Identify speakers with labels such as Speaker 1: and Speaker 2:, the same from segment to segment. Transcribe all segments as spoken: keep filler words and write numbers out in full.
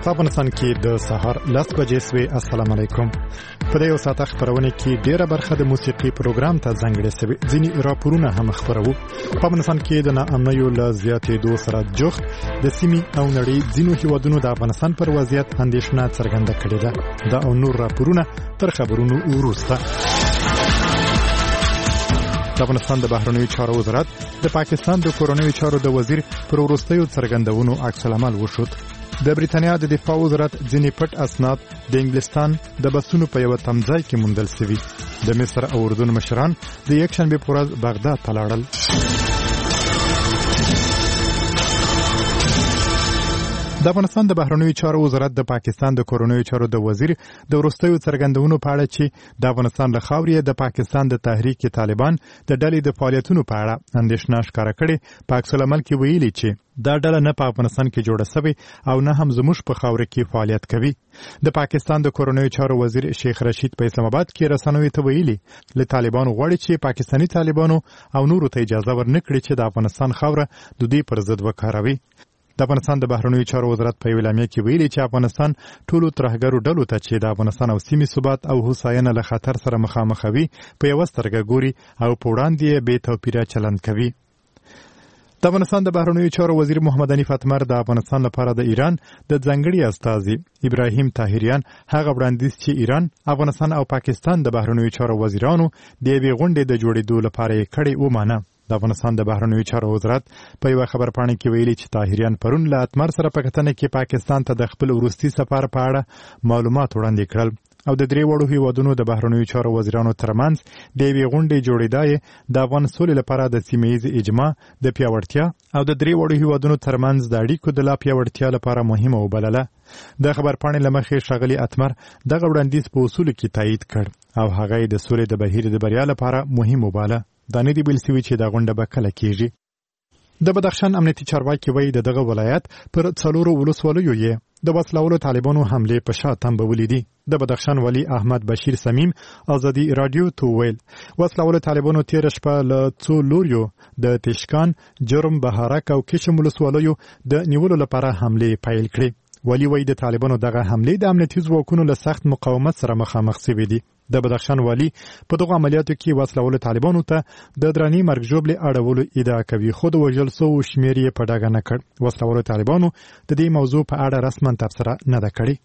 Speaker 1: په افغانستان کې د سهار لس بجې سوي. السلام علیکم. په دې وساته خبرونه کې ډیره برخه د موسیقي پروګرام ته ځانګړې شوی. ځینی راپورونه هم خبرو. په افغانستان کې د ناامنیو له زیاتېدو سره جوخت د سیمې او نړۍ ځینو هیوادونو د افغانستان پر وضعیت اندېښنه څرګنده کړې ده. دا او نور راپورونه تر خبرونو وروسته. د افغانستان د بهرنیو چارو وزارت د پاکستان د کورنیو چارو د وزیر پر وروستیو څرګندونو عکس العمل وشود. د بریتانیا د دفاع وزارت ځینې پټ اسناد د انګلستان د بسونو په یو تمځای کې موندل شوي. د مصر او اردن مشران د یکشنبه په ورځ بغداد ته لاړل. د افغانستان د بهرنیو چارو وزارت د پاکستان د کورنیو چارو د وزیر د وروستیو څرګندونو په اړه چې د افغانستان له خاورې د پاکستان د تحریک طالبان د ډلې د فعالیتونو په اړه اندېښنه ښکاره کړې. په عکس العمل کې ویلي چې دا ډله نه په افغانستان کې جوړه شوې او نه هم زموږ په خاوره کې فعالیت کوي. د پاکستان د کورنیو چارو وزیر شیخ رشید په اسلام آباد کې رسنیو ته ویلي له طالبانو غواړي چې پاکستاني طالبانو او نورو ته اجازه ورنکړي چې د افغانستان خاوره د دوی پر ضد وکاروي. د افغانستان د بهرنیو چارو وزارت په اعلامیه کې ویلي چې افغانستان ټولو ترهګرو ډلو ته چې د افغانستان او سیمې ثبات او هوساینه له خطر سره مخامخ وي په یوه سترګه ګوري او په وړاندې یې بې توپیره چلند کوي. د افغانستان د بهرنیو چارو وزیر محمد حنیف اتمر د افغانستان لپاره د ایران د ځانګړي استازي ابراهیم طاهریان هغه وړاندیز چې ایران، افغانستان او پاکستان د بهرنیو چارو وزیرانو د یوې غونډې د جوړېدو لپاره یې کړې ومانه. د افغانستان د بهرنیو چارو وزارت په یو خبرپاڼه کې ویلي چې طاهریان پرون له اتمر سره په کتنه کې پاکستان ته د خپل وروستي سفر په اړه معلومات وړاندې کړل او د درې وړو هیوادونو د بهرنیو چارو وزیرانو ترمنځ د یوې غونډې جوړېدای د افغان سولې لپاره د سیمه ییز اجماع د پیاوړتیا او د درې وړو هیوادونو ترمنځ د اړیکو د لا پیاوړتیا لپاره مهمه وبلله. د خبرپاڼې له مخې ښاغلي اتمر دغه وړاندیز په اصولو کې تایید کړ او هغه د سولې د بهیر د بریا لپاره مهم وباله. دا نه دی بل سوي چې دا غونډه به کله کېږي. د بدخشان امنیتي چارواکي وایي د دغه ولایت پر څلورو ولسوالیو یې د وسلهوالو طالبانو حملې په شا تنبولې دي. د بدخشان والي احمد بشیر سمیم ازادي رادیو ته ویل وسلهوالو طالبانو تیر شپه له څو لوریو د تشکان، جرم، بهارک او کشم ولسوالیو د نیولو لپاره حملې پیل کړې. والي وایي د طالبانو دغه حملې د امنیتي ځواکونو له سخت مقاومت سره مخامخ شوي دي. د بدخشان والي په دغه عملیاتو کې وسلهوالو طالبانو ته د درنې مرګ ژوبلې اړولو ادعا کوي، خو د وژل شوو شمېر یې په ډاګه نه کړ. وسلهوالو طالبانو د دې موضوع په اړه رسما تبصره نه ده کړې.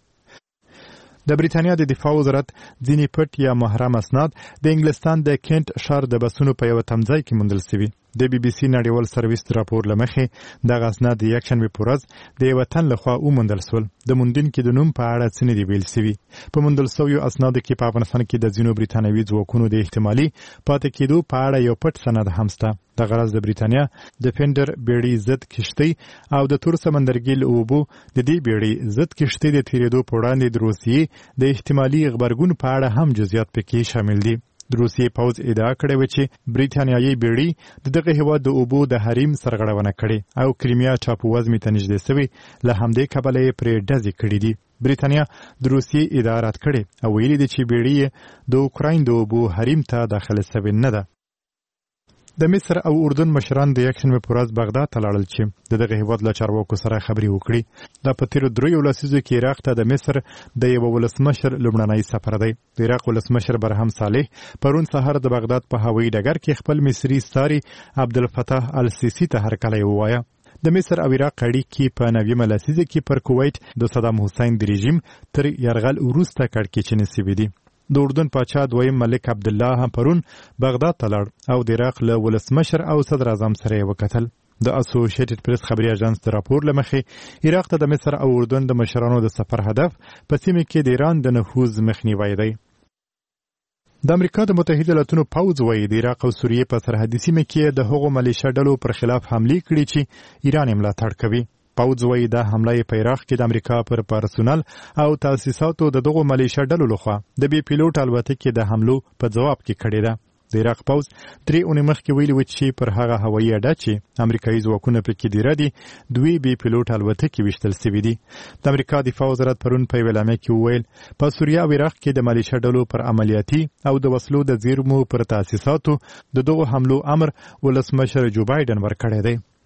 Speaker 1: د بریتانیا د دفاع وزارت ځینې پټ یا محرم اسناد د انګلستان د کینټ ښار د بسونو په یوه تمځای کې موندل شوي. د بي بي سي نړیوال سرویس راپور له مخې دغه اسناد د یکشنبې په ورځ د یوه تن لخوا وموندل شول. د موندونکي د نوم په اړه څه نه دي ویل شوي. په موندل شویو اسنادو کې په افغانستان کې د ځینو بریتانوي ځواکونو د احتمالي پاتې کېدو په اړه یو پټ سند هم شته. د غرض د بریتانیا د فینډر بیړۍ ضد کشتۍ او د تور سمندرګي له اوبو د دې بیړۍ ضد کشتۍ د تېرېدو په وړاندې د روسیې د احتمالي غبرګون په اړه هم جزئیات پکې شامل دي. د روسیې پوځ ادعا کړې وه چې بریتانیایي بیړۍ د دغه هېواد د اوبو د حریم سرغړونه کړې او کریمیا ټاپووزمې ته نږدې شوې، له همدې کبله یې پرې ډزې کړې دي. بریتانیا د روسیې ادعا رد کړې او ویلي دي چې بیړۍ د اوکراین د اوبو حریم ته داخله شوې نه ده. د مصر او اردن مشران د یکشنبې په ورځ بغداد ته لاړل چې د دغه هېواد له چارواکو سره خبرې وکړي. دا په تېرو دریو لسیزو کې عراق ته د مصر د یوه ولسمشر لومړنی سفر دی. د عراق ولسمشر برهم صالح پرون سهار د بغداد په هوایي ډګر کې خپل مصري ستاري عبدالفتاح السیسي ته هرکلی ووایه. د مصر او عراق اړیکې په نویمه لسیزه کې پر کویت د صدام حسین د رژیم تر یرغل وروسته کړکېچنې شوي دي. د اردن پاچا دویم ملک عبدالله هم پرون بغداد ته لاړ او د عراق له ولسمشر او صدر اعظم سره یې وکتل. د اسوسییټډ پریس خبري اژانس د راپور له مخې عراق ته د مصر او اردن د مشرانو د سفر هدف په سیمه کې د ایران د نفوذ مخنیوی دی. د امریکا د متحده ایالاتونو پوځ وایي د عراق او سوریې په سرحدي سیمه کې د هغو ملیشه ډلو پر خلاف حملې کړي چې ایران یې ملاتړ کوي. پوځ وایي دا حمله یې په عراق کې د امریکا پر پرسونل او تاسیساتو د دغو ملیشه ډلو لخوا د بې پیلوټ الوتکې د حملو په ځواب کې کړې ده. د عراق پوځ درې اونۍ مخکې ویلي و چې پر هغه هوایي اډه چې امریکایي ځواکونه پرې دیره دي دوی بې پیلوټ الوتکې ویشتل شوي دي. د امریکا دفاع وزارت پرون په یوه اعلامیه کې وویل په سوریه او عراق کې د ملیشه ډلو پر عملیاتي او د وسلو د زیرمو پر تاسیساتو د دغو حملو امر ولسمشر جو بایدن ورکړی دی.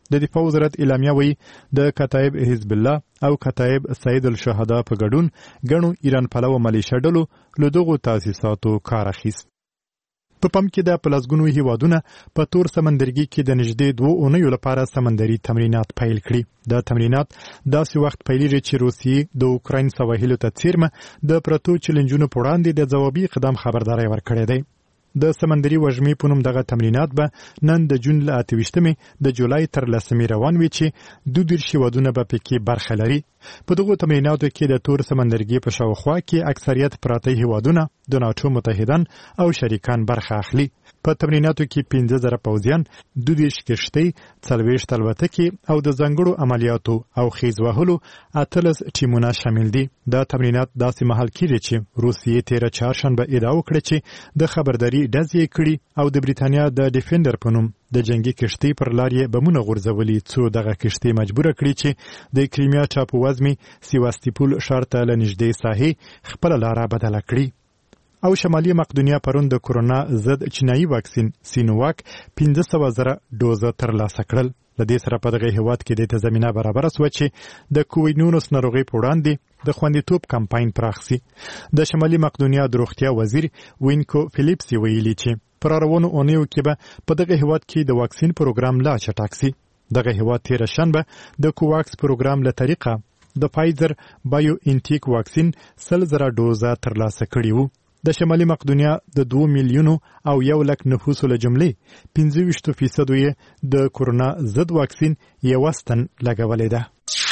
Speaker 1: د دفاع وزارت اعلامیه وایي د کتایب حزب الله او کتایب سید الشهدا په ګډون ګڼو ایران پلوه ملیشه ډلو له دغو تاسیساتو کار اخیست. په پم کې د پلازګونو هیوادونه په تور سمندرګي کې د نږدې دوه اونیو لپاره سمندري تمرینات پیل کړي. دا تمرینات داسې وخت پیلېږي چې روسیې د اوکراین سواحلو ته څیرمه د پرتو چیلنجونو په وړاندې د ځوابي اقدام خبرداری ورکړی دی. د سمندري وژمې په نوم دغه تمرینات به نن د جون له اته ویشتمې د جولای تر لسمې روان وي چې دوه دېرش هیوادونه به پکې برخه لري. په دغو تمریناتو کې د تور سمندرګي په شاوخوا کې اکثریت پراته هیوادونه د ناټو متحدان او شریکان برخه اخلي. په تمریناتو کې پنځه زره پوځیان، دوه دېرش کښتۍ، څلوېښت الوتکې او د ځانګړو عملیاتو او خیز وهلو اتلس ټیمونه شامل دي. دا تمرینات داسې مهال کېږي چې روسیې تېره چهارشنبه ادعا وکړه چې د خبرداري ډز یې کړي او د بریتانیا د ډیفندر په نوم د جنگي کښتۍ پر لار یې بمونه غورځولي، څو دغه کښتۍ مجبوره کړي چې د کریمیا ټاپووزمې سیواستیپول ښار ته له نږدې ساحې خپله لاره بدله کړي. او شمالي مقدونیا پرون د کورونا ضد چینایي واکسین سینوواک پنځه سوه زره ډوزه ترلاسه کړل. له دې سره په دغه هیواد کې د زمینه برابره سوه چې د کوویډ نولس ناروغۍ په وړاندې د خوندیتوب کمپاین پراخ سي. د شمالي مقدونیا د روغتیا وزیر وینکو فلیپس ویلي چې پر روانو اونیو کې به په دغه هیواد کې د واکسین پروګرام لا چټک سي. دغه هیواد تیره شنبه د کوواکس پروګرام له طریقه د فایزر بایو انټیک واکسین سل زره ډوزه ترلاسه کړي وو. د شمالي مقدونیا د دوه میلیونو او یو لک نفوسو له جملې پنځه ویشت فیصدو یې د کورونا ضد واکسین یوه ستن لګولې ده.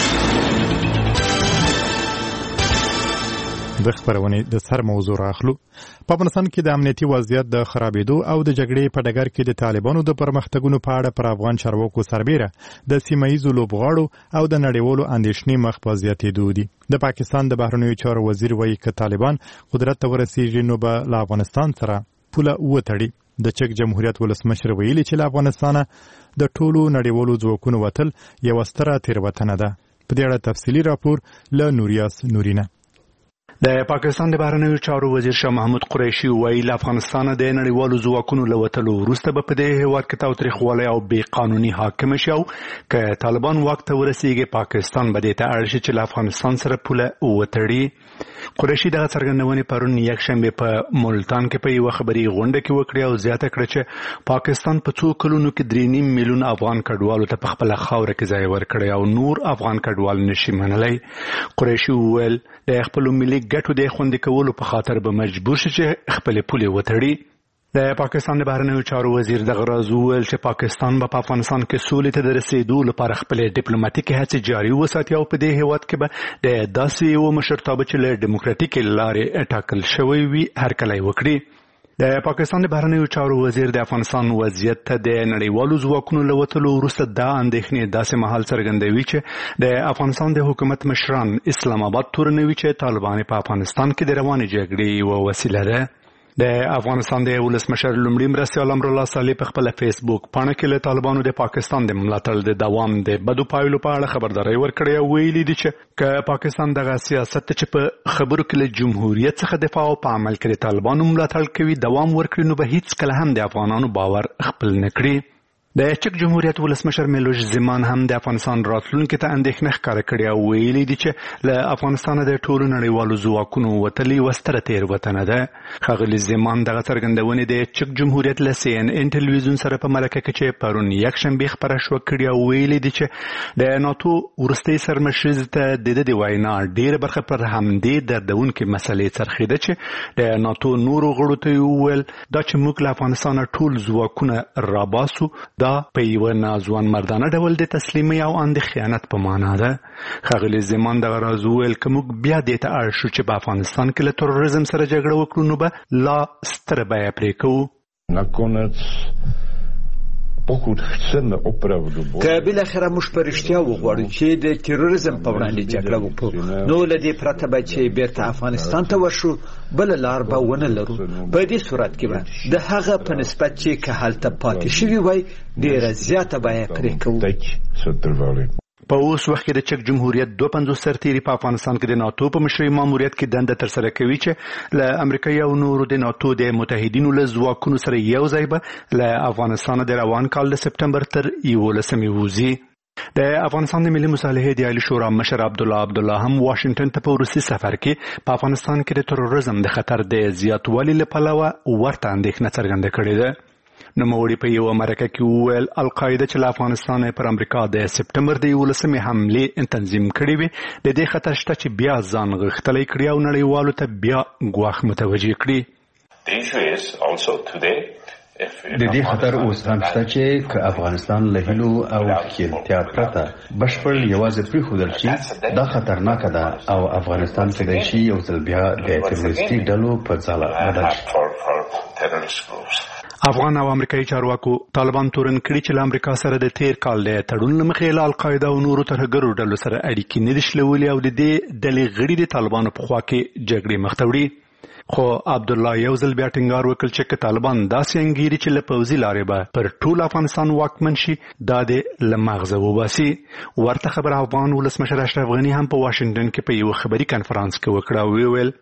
Speaker 1: د خبرونې د سر موضوع راخلو. په افغانستان کې د امنیتي وضعیت د خرابېدو او د جګړې په ډګر کې د طالبانو د پرمختګونو په اړه پر افغان چارواکو سربیره د سیمه ییزو لوبغاړو او د نړیوالو اندېښنې مخ په زیاتېدو دي. د پاکستان د بهرنیو چارو وزیر وایي که طالبان قدرت ته ورسیږي نو به له افغانستان سره پوله وتړي. د چک جمهوریت ولسمشر ویلي چې له افغانستانه د ټولو نړیوالو ځواکونو وتل یوه ستره تېروتنه ده. په دې اړه تفصیلي راپور له نوریاس نورینه.
Speaker 2: د پاکستان د بهرنیو چارو وزیر شاه محمود قریشي وایي له افغانستانه د نړیوالو ځواکونو له وتلو وروسته به په دې هېواد کې تاوتریخوالی او بې قانوني حاکمه شي او که طالبان واک ته ورسیږي پاکستان به دې ته اړ شي چې له افغانستان سره پوله وتړي. قریشي دغه څرګندونې پرون یکشنبې په ملتان کې په یوه خبري غونډه کې وکړې او زیاته کړه چې پاکستان په څو کلونو کې درې نیم میلیون افغان کډوالو ته په خپله خاوره کې ځای ورکړی او نور افغان کډوال نشي منلی. قریشي وویل د خپلو ملي ګټو د خوندي کولو په خاطر به مجبور شي چې خپلې پولې وتړي. د پاکستان د بهرنیو چارو وزیر دغه راز وویل چې پاکستان به په افغانستان کې سولې ته د رسېدو لپاره خپلې ډیپلوماتیکې هڅې جاري وساتي او په دې هېواد کې به د داسې یوه مشرتابه چې له ډیموکراتیکې لارې ټاکل شوی وي هرکلی وکړي. د پاکستان د بهرنیو چارو وزیر د افغانستان وضعیت ته د نړیوالو ځواکونو له وتلو وروسته دا اندېښنې داسې مهال څرګندوي چې د افغانستان د حکومت مشران اسلام آباد تورنوي چې طالبان په افغانستان کې د روانې جګړې یوه وسیله ده. د افغانستان د ولسمشر لومړي مرستیال امرالله صالح په خپله فیسبوک پاڼه کې له طالبانو د پاکستان د ملاتړ د دوام د بدو پایلو په اړه خبرداری ورکړی او ویلي دي چې که پاکستان دغه سیاست چې په خبرو کې له جمهوریت څخه دفاع او په عمل کې د طالبانو ملاتړ کوي دوام ورکړي نو به هیڅ کله هم د افغانانو باور خپل نه کړي. د چک جمهوریت ولسمشر میلوش زمان هم د افغانستان راتلونکي ته اندېښنه ښکاره کړې او ویلي دي چې له افغانستانه د ټولو نړیوالو ځواکونو وتل یوه ستره تېروتنه ده. ښاغلي زمان دغه څرګندونې د چک جمهوریت له سی ان ان ټلویزیون سره په مرکه کې چې پرون یکشنبې خپره شوه کړي او ویلي دي چې د ناتو وروستۍ سرمشریز ته د ده د وینا ډېره برخه پر همدې دردونکې مسلې څرخېده چې د ناتو نورو غړو ته یې وویل دا چې موږ له افغانستانه ټول ځواکونه راباسو دا په یوه ناځوان مردانه ډول د تسلیمۍ او اند خیانت په معنا ده. ښاغلي زمان دغه راز وویل که موږ بیا دې ته اړ شو چې په افغانستان کې له تروریزم سره جګړه وکړو نو به لا ستره بیه پرې کوو.
Speaker 3: که بالاخره موږ په رښتیا وغواړو چې د تروریزم په وړاندې جګړه وکړو نو له دې پرته به چې بیرته افغانستان ته ورشو بله لار به ونه لرو. په دې صورت کې به د هغه په نسبت چې که هلته پاتې شوي وای ډېره زیاته بیه پرې کوو.
Speaker 2: په اوس وخت کې د چک جمهوریت دوه پنځوس سرتیري په افغانستان کې د ناتو په مشرۍ ماموریت کې دنده ترسره کوي چې له امریکا او نورو د ناتو د متحدینو له ځواکونو سره یو ځای به له افغانستان د روان کال د سپټمبر تر یولسمې وځي. د افغانستان د ملي مصالحې د عالی شورا مشر عبدالله عبدالله هم واشنگټن ته په روسي سفر کې په افغانستان کې د تروریزم د خطر د زیاتوالي له پلوه ورته اندېښنه څرګنده کړې ده. نوموړي په یو مرکه کې وویل القاعده چې له افغانستان پر امریکا د سپټمبر د یولسمې حملې تنظیم کړې وي د دې خطر شته چې بیا ځان غښتلی کړي او نړیوالو ته بیا ګواښ متوجه کړي.
Speaker 4: د دې خطر اوس هم شته چې که افغانستان له هیلو او ښکېلتیا پرته بشپړ یوازې پرېښودل شي دا خطرناکه ده او افغانستان کېدای شي یو ځل بیا د تروریستي ډلو په ځاله بدل شي.
Speaker 2: افغان او امریکایي چارواکو طالبان تورن کړي چې له امریکا سره د تیر کال د تړون له مخې له القاعده او نورو ترهګرو ډلو سره اړیکې نه دي شلولې او د دې ډلې غړي د طالبانو په خوا کې جګړې مخ ته وړي. خو عبدالله یو ځل بیا ټینګار وکړ چې طالبان داسې انګیري چې له پوځي لارې به پر ټول افغانستان واکمن شي دا د له مغزه وباسي. ورته خبره افغان ولسمشر اشرف غني هم په واشنګټن کې په یو خبري کنفرانس کې وکړه او ویل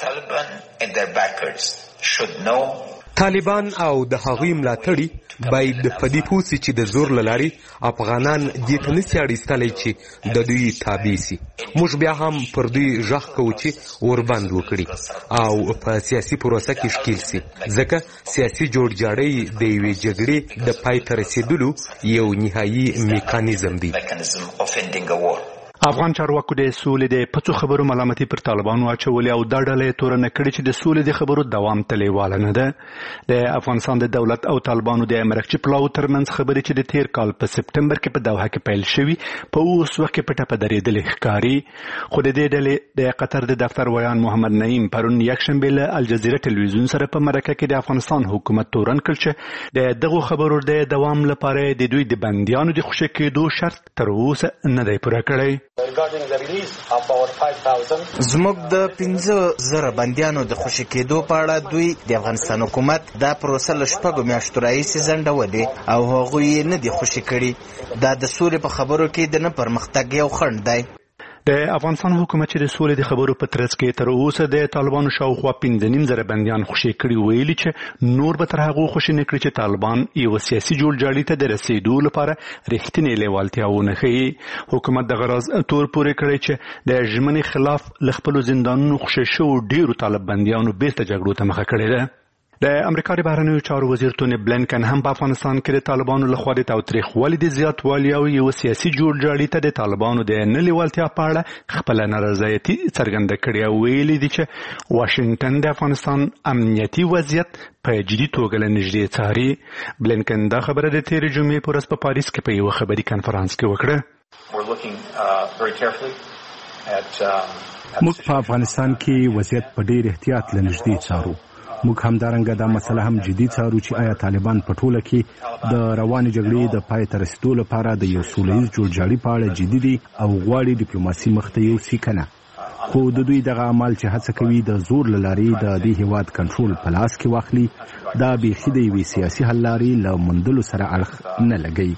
Speaker 5: طالبان او د هغوی ملاتړي باید په دې پوه سي چې د زور له لارې افغانان دې ته نسي اړیستلی چې د دوی تابع سي. موږ بیا هم پر دوی غږ کوو چې وربند وکړي او په سیاسي پروسه کې ښکیل سي ځکه سیاسي جوړجاړی د یوې جګړې د پای ته رسېدلو یو نهایي میکانیزم دی.
Speaker 2: افغان چارواکو د سولې د پڅو خبرو ملامتي پر طالبانو اچولې او دا ډله تورنه کړې چې د سولې د خبرو دوام تلیواله نه ده. د افغانستان د دولت او طالبانو د مرکچي پلاو ترمنځ خبرې چې د تیر کال په سپټمبر کې په دوحه کې پیل شوي په اوس وخت کې پټه په درېدلې ښکاري. خو د دې ډلې د قطر د دفتر ویان محمد نعیم پرون یکشنبه له الجزیره ټلویزیون سره په مرکه کې د افغانستان حکومت تورن کړ چې د دغو خبرو د دوام لپاره د دوی د بندیانو د خوشی کېدو شرط تر اوسه نه دی پوره کړی.
Speaker 6: زموږ د پنځه زره بندیانو د خوشي کېدو په اړه دوی د افغانستان حکومت دا پروسه له شپږو میاشتو راهیسې ځنډولې او هغوی یې نه دي خوشي کړي. دا د سولې په خبرو کې د نه پرمختګ یو خنډ دی.
Speaker 2: د افغانستان حکومت چې د سولې د خبرو په ترڅ کې تر اوسه د طالبانو شاوخوا پنځه نیم زره بندیان خوشي کړي ویلي چې نور به تر هغو خوشي نه کړي چې طالبان یو سیاسي جوړجاړي ته د رسېدو لپاره رښتینې لیوالتیا ونه ښیي. حکومت دغه راز تور پورې کړی چې د ژمنې خلاف له خپلو زندانونو خوشي شوو ډېرو طالب بندیانو بیرته جګړو ته مخه کړې ده. د امریکا د بهرنیو چارو وزیر توني بلینکن هم په افغانستان کې د طالبانو لخوا د تاوتریخوالي د زیاتوالي او یو سیاسي جوړجاړي ته د طالبانو د نه لیوالتیا په اړه خپله نارضایتي څرګنده کړې او ویلي دي چې واشنګټن د افغانستان امنیتي وضعیت په جدي توګه له نږدې څاري. بلینکن دا خبره د تېرې جمعې په ورځ په پاریس کې په یوه خبري کنفرانس کې وکړه.
Speaker 7: موږ په افغانستان کې وضعیت په ډېر احتیاط له نږدې څارو. موږ همدارنګه دا مسله هم جدي څارو چې آیا طالبان په ټوله کې د روانې جګړې د پای ته رسېدو لپاره د یو سولیز جوړجاړي په اړه جدي دي او غواړي ډیپلوماسي مخ ته یوسي که نه. خو د دوی دغه عمل چې هڅه کوي د زور له لارې د دې هېواد کنټرول په لاس کې واخلي دا بیخي د یوې سیاسي حل لارې له موندلو سره اړخ نه لګوي.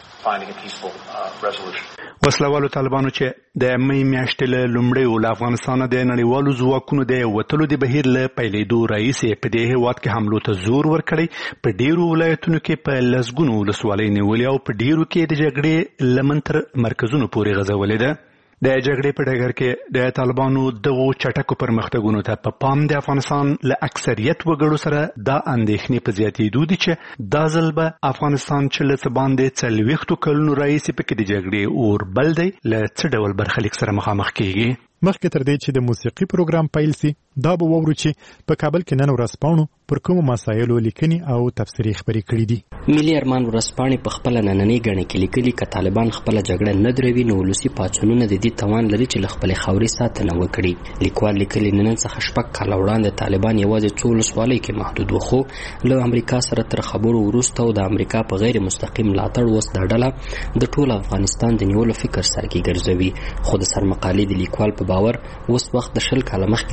Speaker 2: وسلوالو طالبانو چې د مې میاشتې له لومړیو له افغانستانه د نړیوالو ځواکونو د وتلو د بهیر له پیلېدو راهیسې په دې هېواد کې حملو ته زور ورکړی. په ډېرو ولایتونو کې په لسګونو ولسوالۍ نیولې او په ډېرو کې د جګړې لمن تر مرکزونو پورې غځولې ده. د جګړې په ډګر کې د طالبانو دغو چټکو پرمختګونو ته په پام د افغانستان له اکثریت وګړو سره دا اندېښنې په زیاتېدو دي چې دا ځل به افغانستان چې له څه باندې څلوېښتو کلونو راهیسې پکې د جګړې اور بل دی له څه ډول برخلیک سره مخامخ کېږي.
Speaker 1: مخکې تر دې چې د موسیقي پروګرام پیل سي دا به وورو چې په کابل کې نن ورځپاڼو پر کومو مسایلو لیکنې او تفسیري خبرې کړې دي.
Speaker 8: ملي ارمان ورځپاڼې په خپله نننۍ ګڼه کې لیکلي که طالبان خپله جګړه نه دروي نو ولسي پاڅونونه د دې توان لري چې له خپلې خاورې ساتنه وکړي. لیکوال لیکلي نن څخه شپږ کاله وړاندې طالبان یوازې څو ولسوالۍ کې محدود و خو له امریکا سره تر خبرو وروسته او د امریکا په غیر مستقیم ملاتړ اوس دا ډله د ټول افغانستان د نیولو فکر سر کې ګرځوي. خو د سرمقالې د لیکوال په باور اوس وخت د شل کاله مخکې سره ځمکه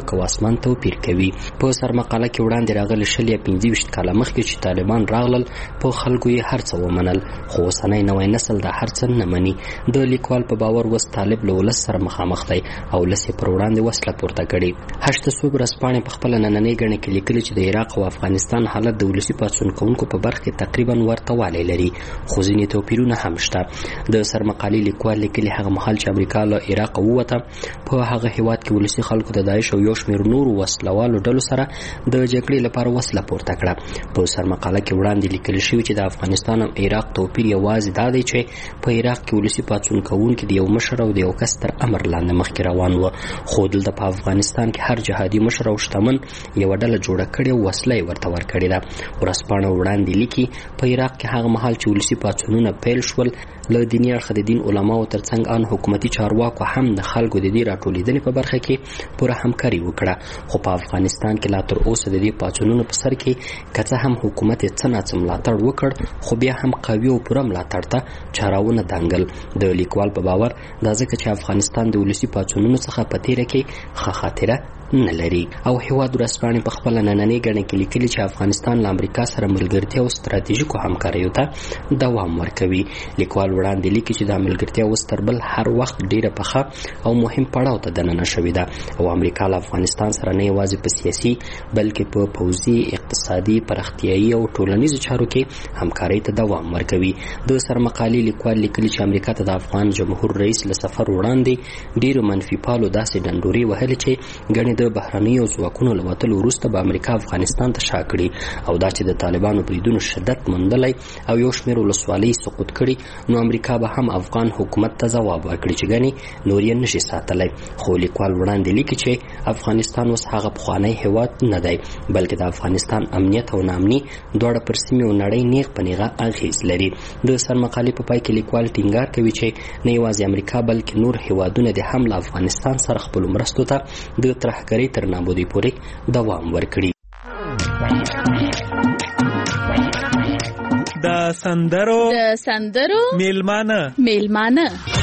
Speaker 8: ځمکه او اسمان توپیر کوي. په سرمقاله کې وړاندې راغلي شل یا پنځه ویشت کاله مخکې چې طالبان راغلل په خلکو یې هر څه ومنل، خو اوسنی نوی نسل دا هر څه نه مني. د لیکوال په باور اوس طالب له ولس سره مخامخ دی او ولس یې پر وړاندې وسله پورته کړي. هشت صوب ورځپاڼې په خپله نننۍ ګڼه کې لیکلي چې د عراق او افغانستان حالت د ولسي پاڅون کوونکو په برخه کې تقریبا ورته والی لري، خو ځینې توپیرونه هم شته. د سرمقالې لیکوال لیکلي هغه مهال چې امریکا له عراق ووته، په هغه هیواد کې ولسي خلکو د داعش او یو شمېر نورو وسلوالو ډلو سره د جګړې لپاره وسله پورته کړه. په سرمقاله کې وړاندې لیکل شوي چې د افغانستان او عراق توپیر یوازې دا دی چې په عراق کې ولسي پاڅون کوونکي د یو مشر او د یو کس تر امر لاندې مخکې روان وو، خو دلته په افغانستان کې هر جهادي مشر او شتمن یوه ډله جوړه کړې او وسله یې ورته ورکړې ده. ورځپاڼه وړاندې لیکي په عراق کې هغه مهال چې ولسي پاڅونونه پیل شول، له دیني اړخه د دین علماو ترڅنګ ان حکومتي چارواکو هم د خلکو د دې راټولېدنې په برخه کې پوره همکاري وکړه. خو په افغانستان کې لا تر اوسه د دې پاڅونونو په سر کې که څه هم حکومت یې څه ناڅه ملاتړ وکړ، خو بیا هم قوي او پوره ملاتړ ته چاراونه دانګل. د لیکوال په باور دا ځکه چې افغانستان د ولسي پاڅونونو څخه په تېره کې ښه خاطره نه لري. او هیواد ورځپاڼې په خپله نننۍ ګڼه کې لیکلي چې افغانستان له امریکا سره ملګرتیا او ستراتیژیکو همکاریو ته دوام ورکوي. لیکوال وړاندې لیکي چې دا ملګرتیا اوس تر بل هر وخت ډیره پخه او مهم پړاو ته دننه شوې ده، او امریکا له افغانستان سره نه یوازې په سیاسي بلکې په پوځي، اقتصادي، پراختیایي او ټولنیزو چارو کې همکارۍ ته دوام ورکوي. د سرمقالې لیکوال لیکلي چې امریکا ته د افغان جمهور رئیس له سفر وړاندې ډیرو منفي پالو داسې ډنډورې وهلې چې ګڼې د بهرنیو ځواکونو له وتلو وروسته به امریکا افغانستان ته شا کړي، او دا چې د طالبانو بریدونو شدت موندلی او یو شمېر ولسوالۍ سقوط کړي، نو امریکا به هم افغان حکومت ته ځواب ورکړي چې ګنې نور یې نشي ساتلی. خو لیکوال وړاندې لیکي چې افغانستان اوس هغه پخوانی هیواد نه دی، بلکې د افغانستان امنیت او ناامني دواړه پر سیمې او نړۍ نیغ په نیغه اغېز لري. د سرمقالې په پای کې لیکوال ټینګار کوي چې نه یوازې امریکا بلکې نور هیوادونه د هم له افغانستان سره خپلو مرستو ته د ترهګرۍ تر نابودۍ پورې دوام ورکړي.
Speaker 9: د سندرو
Speaker 10: د سندرو
Speaker 9: میلمانه
Speaker 10: میلمانه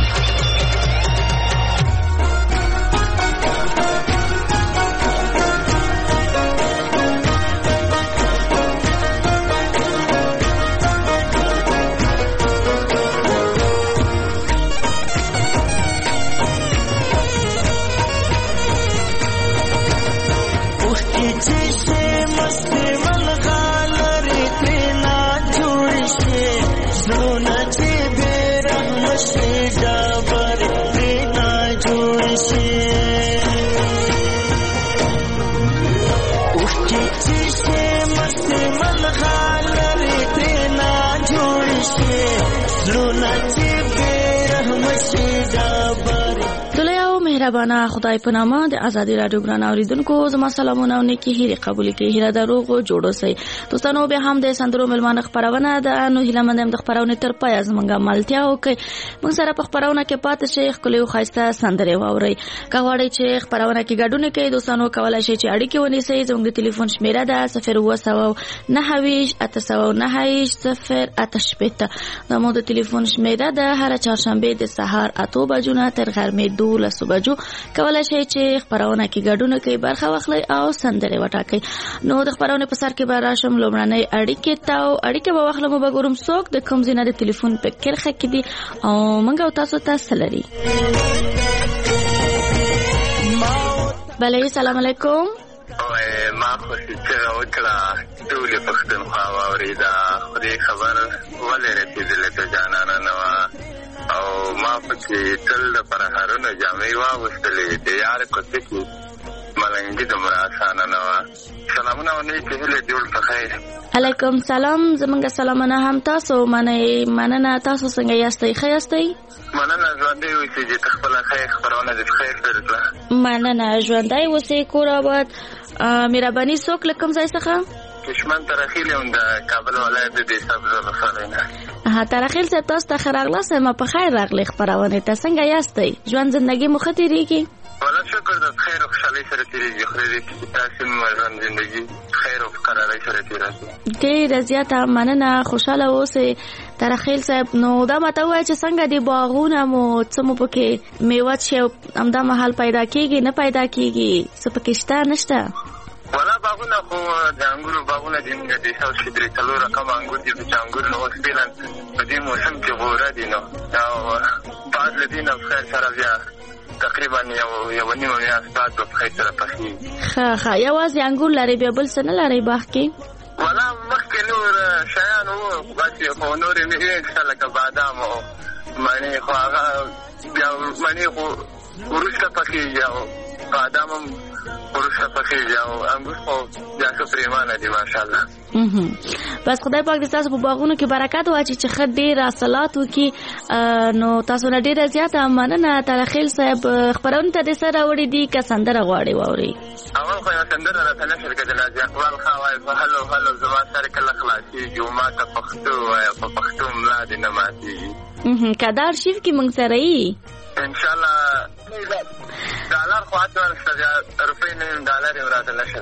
Speaker 10: مهربانه خدای په نامه د ازادي رادیو ګران اوریدونکو زما سلامونه او نیکی هیله قبول کړئ. هیله درو غو جوړو سي دوستانو، به هم د سندرو ملمانه خبرونه ده، نو هیله مندم د خبرونه تر پای از منګه ملتیا وکي. موږ سره په خبرونه کې پات شیخ کلیو خاصه سندره واوري. کاوړی چې خبرونه کې ګډونه کوي دوستانو، کولای شي چې اړیکه ونیسئ. زموږ د ټلیفون شمیره ده صفر اووه سوه نهه ویشت اته سوه نهه ویشت صفر اته شپېته. دا مو د ټلیفون شمیره ده. هر چهارشنبه د سهار اته بجو نه تر غرمې دولس بجو کولای شي چې خبرونه کې ګډونه کوي، برخه واخلي او سندره وټاکي. نو د خبرونه په سر کې به راشم لومړنۍ اړیکې ته، او اړیکه به واخلم او به ګورم څوک د کوم ځای نه د ټلیفون په کرخه کې دي او موږ تاسو ته سلري. بله سلام علیکم.
Speaker 11: ما خوشی چرا وکړه ټول پښتونخوا واورېده، خدای خبر ولې رسېدلې ته جانانه نه وه، او ما پکې تل د پرهارونو جامې واغوستلې د یار کوڅې کې ملنګي دومره اسانه نه وه. سلامونه او نیکې هیلې جوړ په خیر.
Speaker 10: علیکم سلام. زمونږ سلامونه هم تاسو منئ. مننه. تاسو څنګه یاستئ؟ ښه یاستئ؟
Speaker 11: مننه. ژوندی اوسئ چې ته خپله خیر خپرونه دې په خیر پیل کړه.
Speaker 10: مننه. ژوندی اوسئ. کور آباد. مهرباني څوک له کوم ځای څخه؟
Speaker 11: کشمن ترخیل یم د کابل ولایت د دې سبز ولسوالۍ نه.
Speaker 10: ها ترخیل صاحب تاسو ته ښه راغلاست. ما په خیر راغلی خپرونې ته. څنګه یاستئ؟ ژوند زندګي مو ښه تېرېږي؟
Speaker 11: والا شکر د خیر او خوشحالۍ سره تېرېږي. خدای دې کړي چې تاسې مو زندګي خیر او قرارۍ سره تېره کړي.
Speaker 10: ډېره زیاته مننه، خوشحاله اوسئ ترخیل صاحب. نو دا ماته ووایه چې څنګه دي باغونه مو څه مو پکې میوه چې همدا مهال پیدا کېږي نه پیدا کېږي، څه پکې شته نشته؟
Speaker 11: والا باغونه خو د انګورو باغونه دي، موږ د ساو چې درې څلور رقم انګور دي چې انګور نو اوس فعلا په دې موسم کې غوره دي نو او بعد له دې نه خیر سره بیا تقریبا یو یو نیمه میاشت بعد به خیر سره پخېږي.
Speaker 10: ښه ښه یوازې انګور لرئ بیا بل څه نه لرئ باغ کې؟
Speaker 11: والا مخکې نور شیان وو بس خو نورې مېوې شته لکه بادام او مڼې خو هغه بیا مڼې خو وروسته پخېږي او بادام هم وروسته پخېږي او انګور خو بیا ښه پرېمانه دي ماشاءالله.
Speaker 10: بس خدای پاک دې تاسو په باغونو کې برکت واچي چې ښه ډېر حاصلات وکړي. نو تاسو نه ډېره زیاته مننه ترخیل صاحب. خپرونې ته دې څه راوړي دي که سندره غواړئ واورئ؟
Speaker 11: اول خو یوه سندره راته نشر کړه د نازي اقبال ښه وایي په هلو هلو زما سر کله خلاصېږي و ما ته پښتو وایه په پښتو ملا دې نه ماتېږي.
Speaker 10: که دا ارشیف کې موږ سره یي
Speaker 11: انشاءالله ډالر خو حتی ورسته روپۍ نه یم ډالر یم راته نشر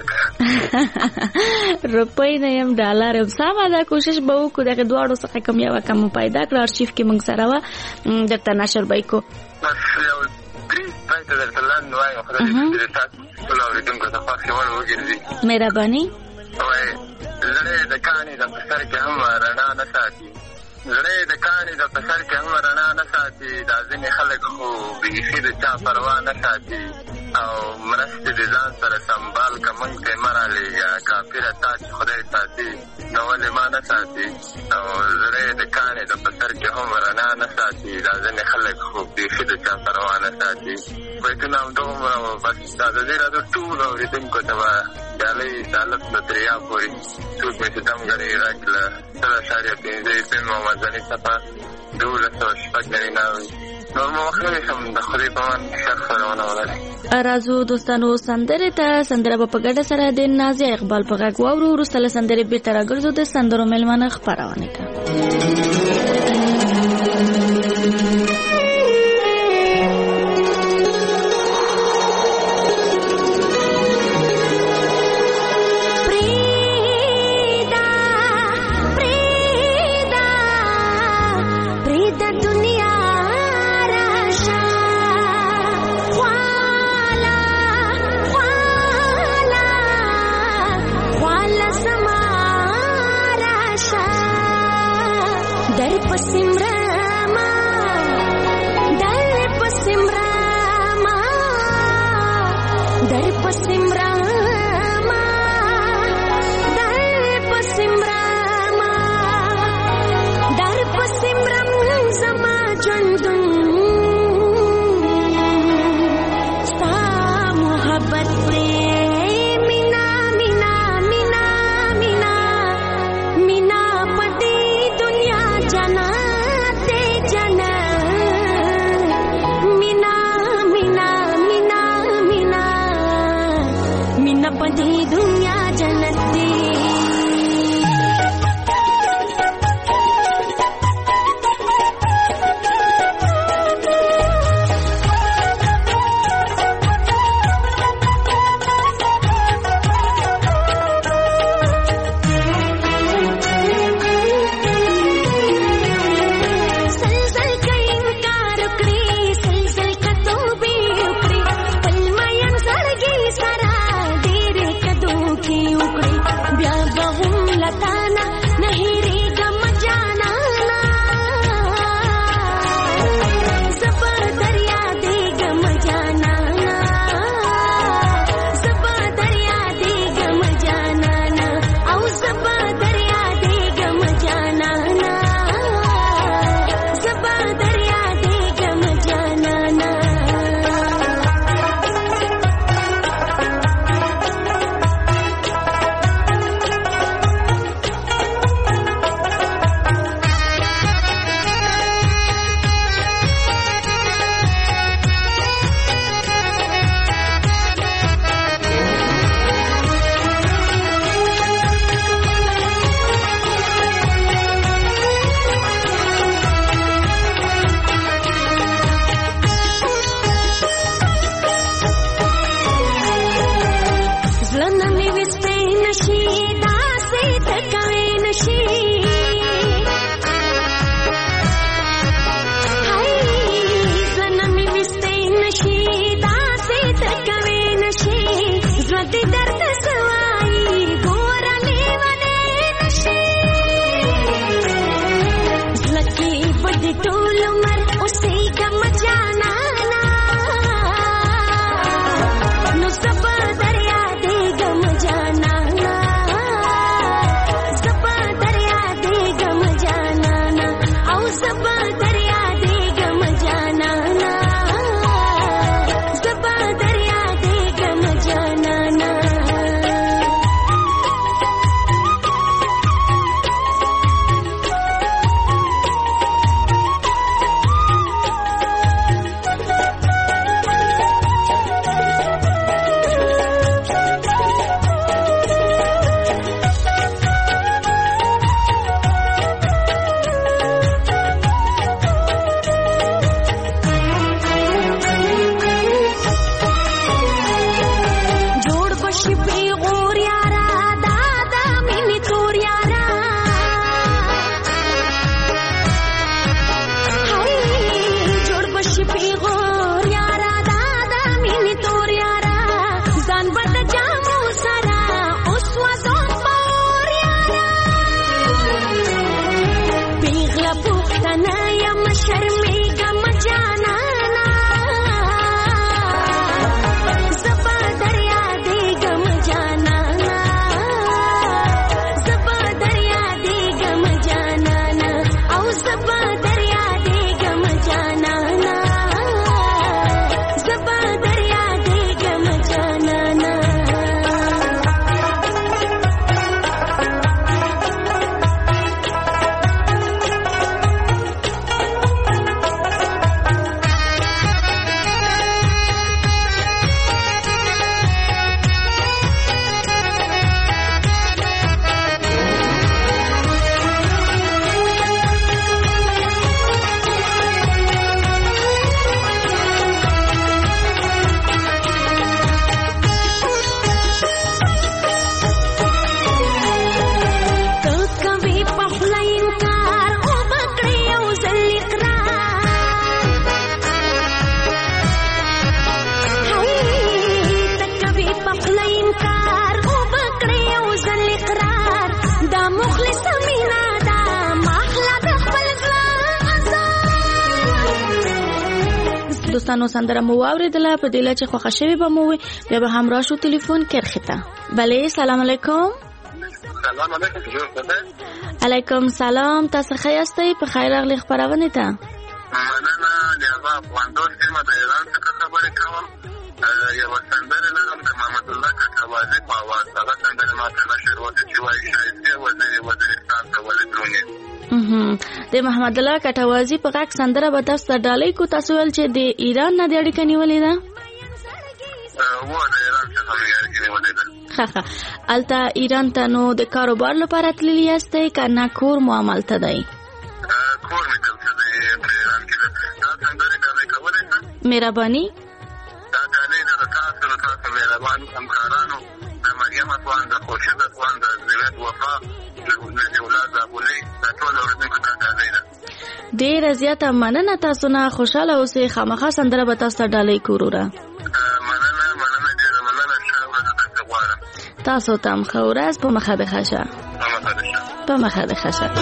Speaker 11: کړه.
Speaker 10: روپۍ نه یم ډالر یم. سمه ده کوشش به وکړو دغې دواړو څخه کوم یوه کم پیدا کړو ارشیف کې موږ سره وه درته نشر به یې کړو.
Speaker 11: بس یو درې بیته درته لاندې وایم خدای دې چې د تاسو ټولو اورېدونکو ته خوښ وړ وګرځي.
Speaker 10: مهرباني.
Speaker 11: وایي زړه د کاڼي د په سر کې هم رڼا نه ساتي، زړه د کاڼي د په سر کې هم رڼا نه ساتي، دا ځینې خلک خو بیخي د چا پروا نه ساتي او مرستې د ځان سره سنبال که موږ ته یې مه رالېږه کافره تا چې خدای ساتي نو ولې ما نه ساتي او زړه د کاڼي د په سر کې هم رڼا نه ساتي، دا ځینې خلک خو بیخي د چا پروا نه ساتي. بیتونه همدومره وو. بس دا د دې راځو ټولو اورېدونکو ته به ډالۍ د هلک د دریا پورې څوک مې چې دم ګڼي غږ له سل اشاریه پنځه اف ام او مزني څپه دولس سوه شپږ نوي نوي نور مو وخت نه شم د خدای په امان شخص سره ونه ولري.
Speaker 10: راځو دوستانو سندرې ته. سندره به په ګډه سره د نازي اقبال په غږ واورو. وروسته له سندرې بېرته راګرځو د سندرو مېلمانه خپرونې ته. دوستانو سندره مو واوریدله په دې چې خوښه شوی به مو وي بیا به هم راشو ټلیفون کرخه ته. بله سلام علیکم.
Speaker 11: سلام علیکم.
Speaker 10: علیکم سلام. تاسو ښه یاستئ؟ په خیر راغلی خپرونې ته.
Speaker 11: مننه. د افغاندوس سیمه د ایران څخه خبرې کوم. یوه سندره لرم د محمد الله کټوازي په اواز. هغه سندره ماته نشر وکړه چې وایي ښایستې وزیرې وزیرستان ته ولې درومې.
Speaker 10: د محمد الله کټوازي په غږ سندره به تاسو ته ډالۍ کو. تاسو ویل چې د ایران نه د اړیکه نیولې ده؟
Speaker 11: و د ایران څخه مې اړیکه نیولې ده.
Speaker 10: ښه ښه. هلته ایران ته نو د کاروبار لپاره تللي یاستئ که نه کور مو همالته دی؟
Speaker 11: کور مې دلته دی په ایران کې ده. دا سندرې ډالۍ کولی شم؟
Speaker 10: مهرباني.
Speaker 11: دا ډالۍ ده د تاسو د تاسو مهربان همکارانو د مریم افغان، د خورشید افغان، د زینت وفا، د اولاد ابولۍ، دا ټول اورېدونکو ته ډالۍ ده.
Speaker 10: ډېره زیاته مننه. تاسو نه خوشحاله اوسئ. خامخا سندره به تاسو ته ډالۍ کو وروره.
Speaker 11: مننه مننه ډېره مننه. ښه ورځ درته غواړم.
Speaker 10: تاسو ته هم ښه ورځ. په مخه دې ښه شه. په مخه دې ښه شه.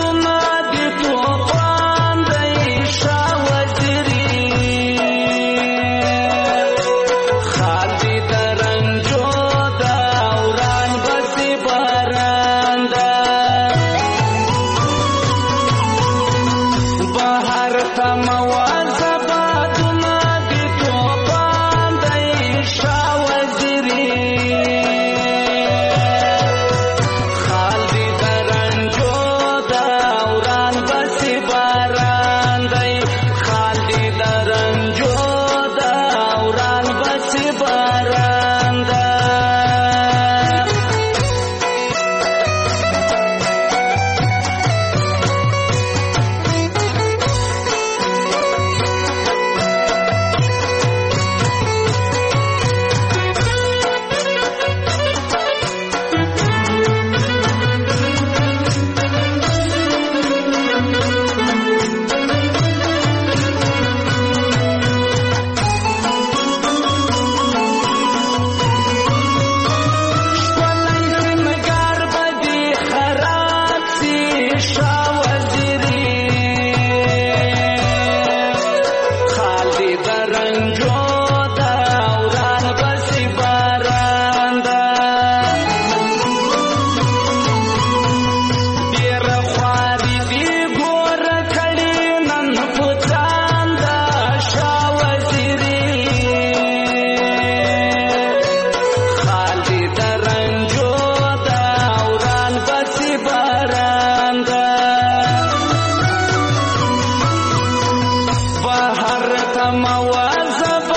Speaker 9: مواظب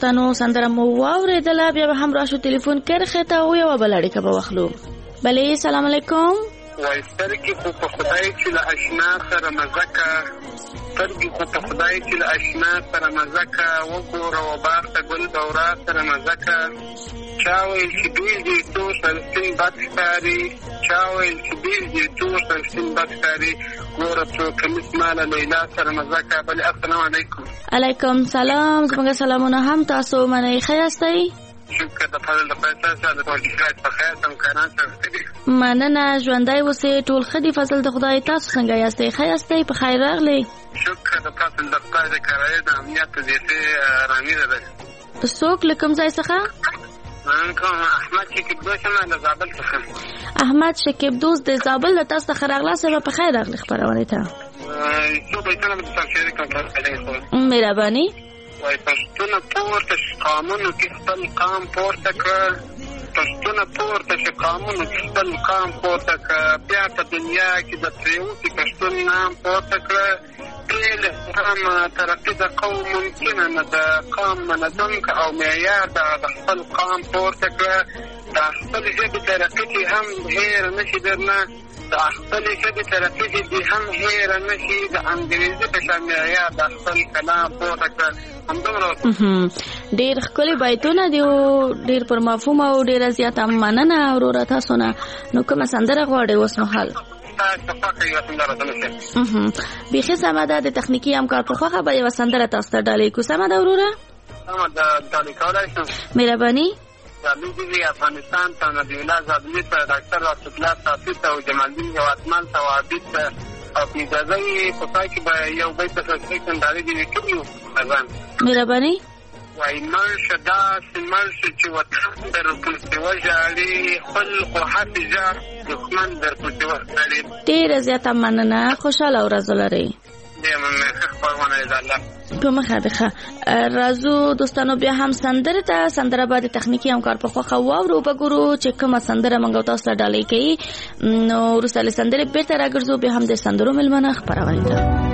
Speaker 10: دوستانو سندره مو واورېدله، بیا به هم راشو ټلیفون کرښې ته او یوه بله اړیکه به واخلو. بلې سلام علیکم.
Speaker 11: وایي سترګې خو په خدای چې له اشنا سره مزه که، سترګې خو په خدای چې له اشنا سره مزه که، وګوره و باغ ته ګل دورا سره مزه که. چا ویل چې بیل دې تور سرسپین بد ښکاري، چا ویل چې بیل دې تور سرسپین بد ښکاري، ګوره څو کمیس ماله لیلا سره مزه که. بلې السلام علیکم.
Speaker 10: علیکم سلام. زموږ سلامونه هم تاسو منئ. ښه یاستئ؟
Speaker 11: شکر د فضل د پیسې سره د ټول شرایط په خیر سم کاران سره دي.
Speaker 10: مننه، ژوندی اوسئ، ټول ښه دي فضل د خدای. تاسو څنګه یاستئ؟ ښه یاستئ؟ په خیر راغلئ.
Speaker 11: شکر د فضل د خدای د کرایې د امنیت د زیاتې ارامي ده.
Speaker 10: څوک له کوم ځای څخه؟
Speaker 11: من کوم احمد شکیب دوست یم له زابل څخه.
Speaker 10: احمد شکیب دوست د زابل له تاسو څخه راغلاست. په خیر راغلئ خپرونې ته.
Speaker 11: څو بیتونه به درته شریک کړم.
Speaker 10: مهرباني.
Speaker 11: وای پښتون پورته قامونو کې خپل قام پورته کړ، پښتون پورته چې قامونو کې خپل قام پورته کړ، بیا په دنیا کې د پریوتي پښتون نام پورته کړ. ټول هم ترقي د قوم ممکنه نه د قام منظم او معیار د خپل قام پورته کړ. د خپل ژبې ترقي کې هم هیر نشي درنه، د خپل ژبې ترقي کې هم هیر نشي د انګریزي په شان معیار د خپل کلام پورته کړ.
Speaker 10: ډېر ښکلي بیتونه دي او ډېر پر مفهوم او ډېره زیاته مننه وروره تاسو نه. نو کومه سندره غواړئ اوس مهال؟ بیخي سمه ده، د تخنیکي همکار په خوښه به یوه سندره تاسو ته ډالۍ کړو. سمه ده وروره؟
Speaker 11: سمه ده، ډالۍ کولی شم.
Speaker 10: مهرباني.
Speaker 11: ډالۍ دي افغانستان ته، نبي الله زابلي ته، ډاکټر رسول الله صافي ته او جمالدین هیوادمل ته او عابد ته او په اجازه یې په پای کې به یو بیت درته وکړم. ډالۍ دې وکړي ازان.
Speaker 10: مهرباني.
Speaker 11: وای مرشه داسې مرشه چې وطن در پسې وژاړي، خلق و حفظه دښمن در پسې وژاړي.
Speaker 10: ډېره زیاته مننه، خوشحاله ورځ ولرئ.
Speaker 11: ډېره مننه، ښه خپرونه ده. الله
Speaker 10: په مخه ده. ښه راځو دوستانو بیا هم سندرې ته. سندره به د تخنیکي همکار په خوښه واورو، وګورو چې کومه سندره موږ تاسو ته ډالۍ کوي. نو وروسته له سندرې بېرته راګرځو بیا هم د سندرو مېلمنه خپرونې ته.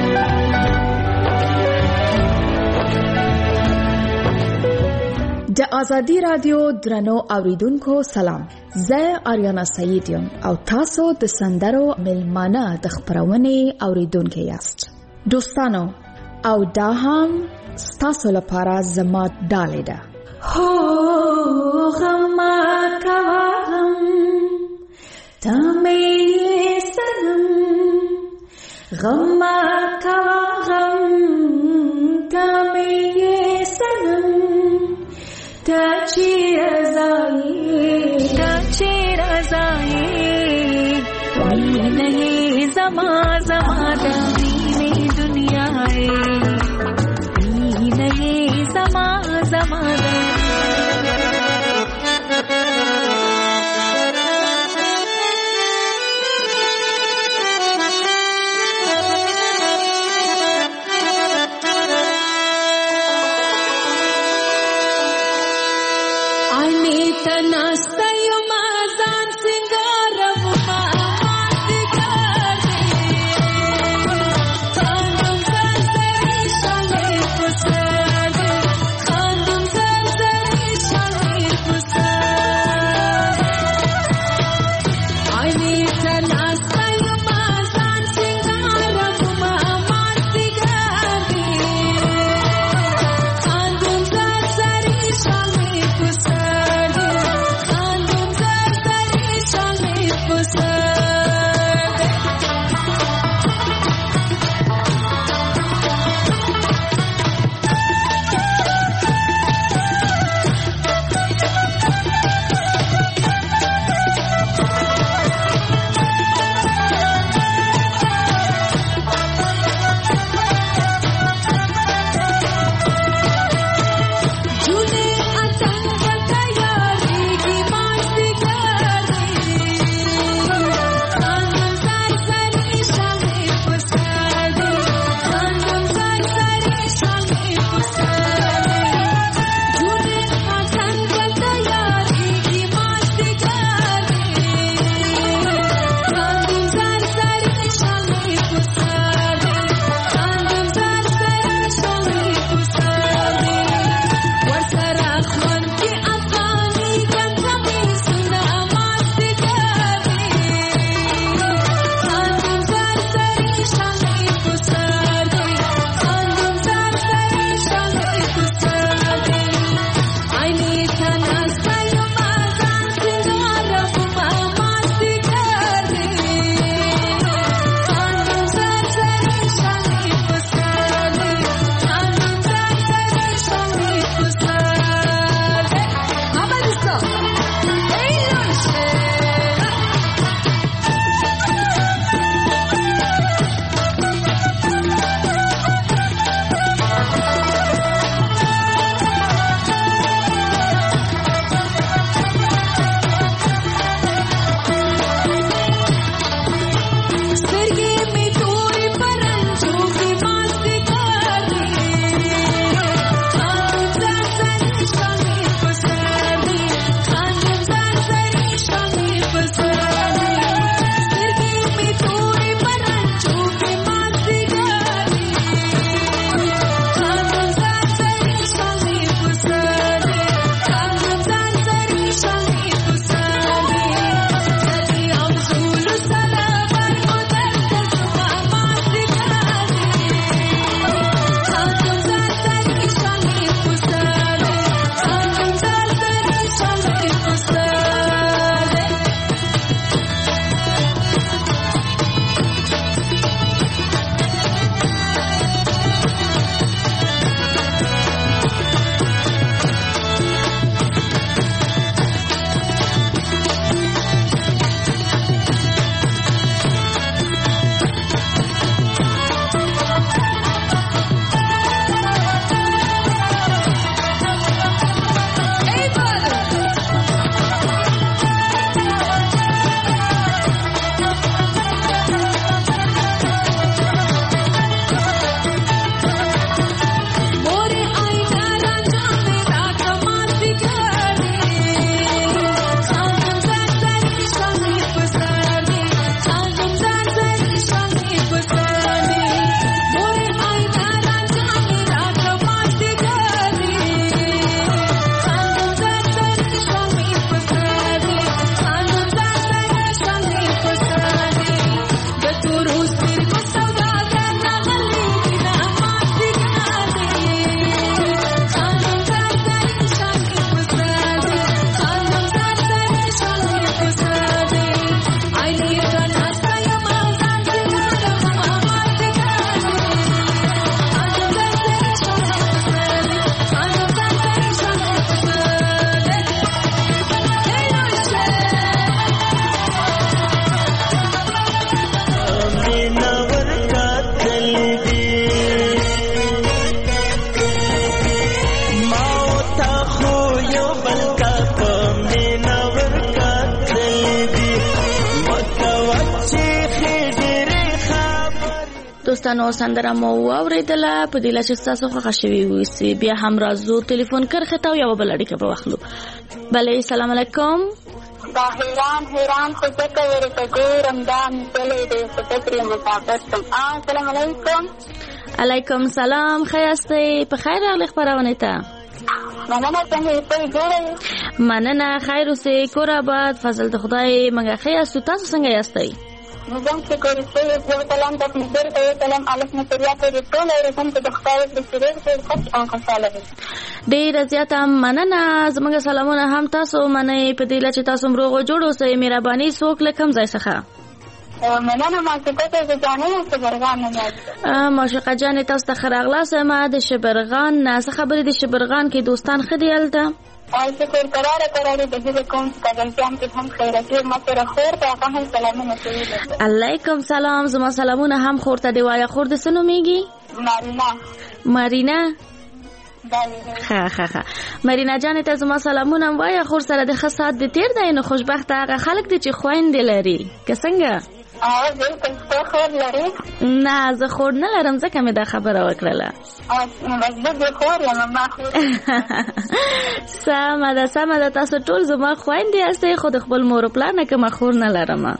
Speaker 9: د آزادی رادیو درنو اوریدونکو سلام. زه آریانا سعید یم او تاسو د سندرو مېلمانه د خپرونې اوریدونکو یاست. دوستانو او دا هم ستاسو لپاره زما ډالۍ ده. هو غم کوا غم تا مې سنم، غم کوا غم تا مې سنم، تا چی رضایی تا چی رضایی وی نہیں زما زما دینی دنیا ہے، وی نہیں زما زما
Speaker 10: دوستانو سندره مو واوریدله په دې لچ تاسو خوښ شوي وي بیا هم راځو ټلیفون کرخه تا یو بل اړیکه په واخلو. بله السلام علیکم.
Speaker 12: دا حیران حیران خو ځکه ورته ګورم دا مثلې دی په فکرې مطابق کوم. السلام علیکم.
Speaker 10: علیکم سلام. ښه یاستئ؟ په خیر راغلې خپرونې ته.
Speaker 12: مننه. څنګه یاستئ؟ جوړه
Speaker 10: مننه. خیر اوسئ، کور آباد، فضل د خدای. موږ ښه یاستو، تاسو څنګه یاستئ؟
Speaker 12: نظام شکر شوی یو کلام د مدیر ته یو کلام الف نظریات لري ټول رقم د خدای د سرور څخه خوش او خوشاله دي.
Speaker 10: ډېر زیاته مننه. زموږ سلامونه هم تاسو منئ په دې چې تاسو مروغه جوړ اوسئ. مهرباني څوک له کوم ځای څخه؟
Speaker 12: مننه. معشوقه ته ځانې شبرغان نه
Speaker 10: معشوقه جانې تاسو ته ښه راغلاست. ما د شبرغان نه څه خبرې د شبرغان کې دوستان ښه دي هلته؟
Speaker 12: شکر قراره قراره د دې کوم کاغذیان کې هم خیراتي ماته خور ته هم سلامونه کوي.
Speaker 10: علیکم سلام. زما سلامونه هم خور ته دی. وایا خور د څه نومیږي؟
Speaker 12: مارینا.
Speaker 10: مارینا. ښه ښه ښه مارینا جانې ته زما سلامونه وایا. خور سره د ښه ساعت د تیر دی. نو خوشبخته هغه خلک دي چې خویندې لري که څنګه؟ نه زه خور نه لرم ځکه مې دا خبره وکړله. سمه ده سمه ده. تاسو ټول زما خویندې یاستئ خو د خپل مور و پلار نه کومه خور نه لرم.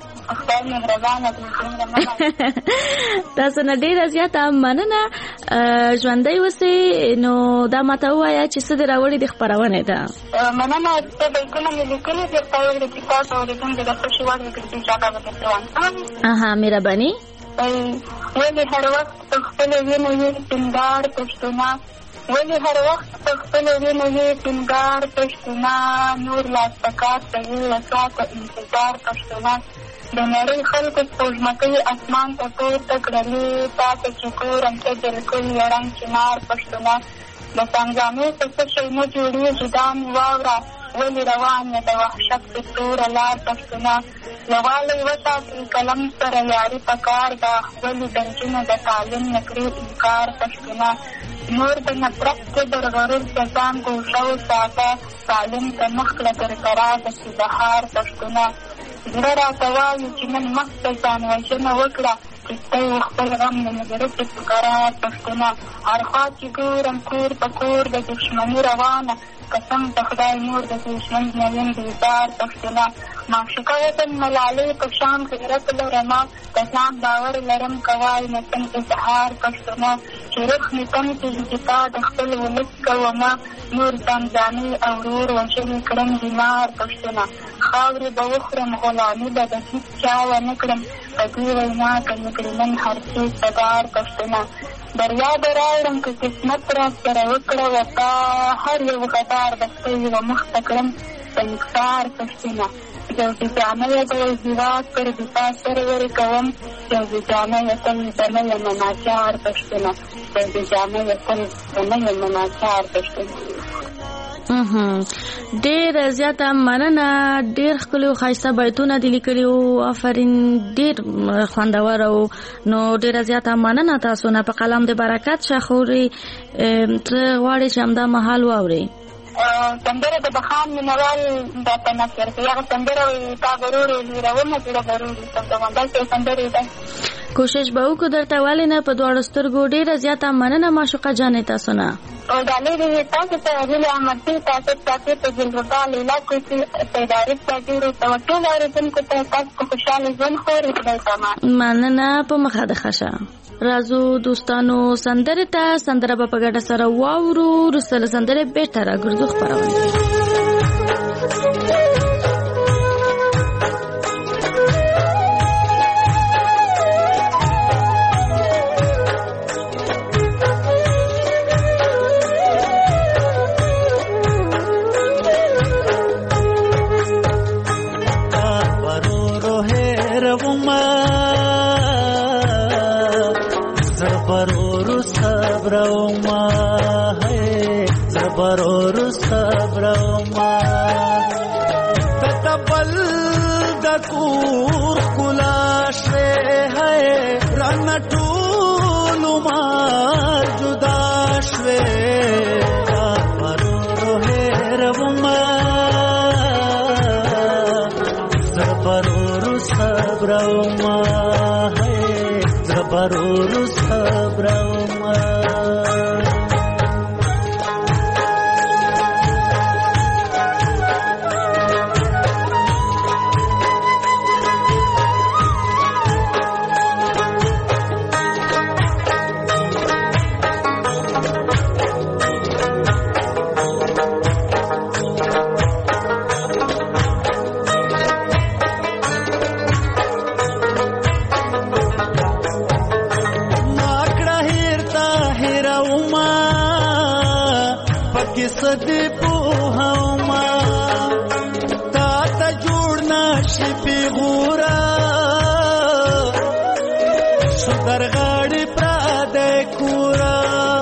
Speaker 10: تاسو نه ډېره زیاته مننه. ژوندی اوسئ. نو دا ماته ووایه چې څه دې راوړي د خپرونې ته.
Speaker 12: مننه. څه بیتونه مې لیکلي دي درته ویلي چې تاسو اورېدونکي د خوښې وړ وګرځي چې هغه به درته وایم.
Speaker 10: اها مهرباني.
Speaker 12: ولې هر وخت په خپلې وینو یې ټینګار پښتونه، ولې هر وخت په خپلې وینو یې ټینګار پښتونه، نور لاستکات کوي وساته انتظار پښتونه، د نړۍ خلکو سپوږمکۍ اسمان ته پورته کړلې، تا ته چې ګورم ته بالکل یړنګ چنار پښتونه، د سنګامې څه څه شی نه جوړېږي دا مې واوره، ولې روان یې د وحشت په توره لار پښتونه، یووالی وساتئ قلم سره یاري پکار ده، ولې د نجونو د تعلیم نه کړي انکار پښتونه، نور د نفرت کبر غرور ته ځان ګوښه وساته، تعلیم ته مخ کړه درته راغسې بهار پښتونه، زړه راته وایي چې نن مخته ځان وژنه وکړه، چې ستی و خپل غم نه مې زړه کې په قرار پښتونه، هر خوا چې ګورم کور په کور د دښمني روانه، قسم په خدای نور د دښمن نه یم بیزار پښتونه، معشوقه وطن ملالۍ په شان غیرت لرمه، په ځان باور لرم کوای نه تم اظهار پښتونه، چې روح مې تم کېږي چې تا د خپل ولس کومه، نور ځانځاني او ورور وژلې کړم بیمار پښتونه، خاورې به وخورم غلامي به د هېڅ چا ونه کړم، په دې وینا که مې کړي نن هر څه سدار پښتونه، بریا به راوړم که قسمت را سره وکړه وفا، هر یو غدار به ستوي و مخته کړم په نکسار پښتونه، جوزي جانه یې د هېواد پر دفاع سره ورکوم، جوزي جانه یې تل د نه یم ناچار پښتونه، جوزي جانه یې تل د نه یم ناچار پښتونه.
Speaker 10: ډېر زیاته مننه. ډېر ښکلي او ښایسته بیتونه دي لیکلي وو. آفرین ډېر خوندور و. نو ډېره زیاته مننه تاسو نه. په قلم د برکت شه خورې ته غواړې چې همدا مهال واورې
Speaker 12: سندره د بخان مینوال دا په نصر کې هغه سندره وایي تا غرور هېرومه زړه غرور سمدم داسې سندرې ده.
Speaker 10: کوشش به وکړو درته ولې نه په دواړو سترګو. ډېره زیاته مننه معشوقه جانې تاسو نه.
Speaker 12: او ډالۍ دې تاسو ته هیله احمدي تاسو تاسو ته دلربا لیلا کوڅې پیداري تاجورو ته ټول اورېدونکو ته تاسو خوشحاله ژوند خورې خدای پامان.
Speaker 10: مننه په مخه د ښه شه. راځو دوستانو سندرې ته. سندره به په ګډه سره واورو. وروسته له سندرې بېرته راګرځو خپرونې.
Speaker 13: برور صبر ما تتبل دکور کلاش ہے رن ټول مار جدا شوه برور هر ما برور صبر ما پرور صبروما صدی پوهاوما تا ته جوړ نشي پیغورا شو درغاړي پرده کورا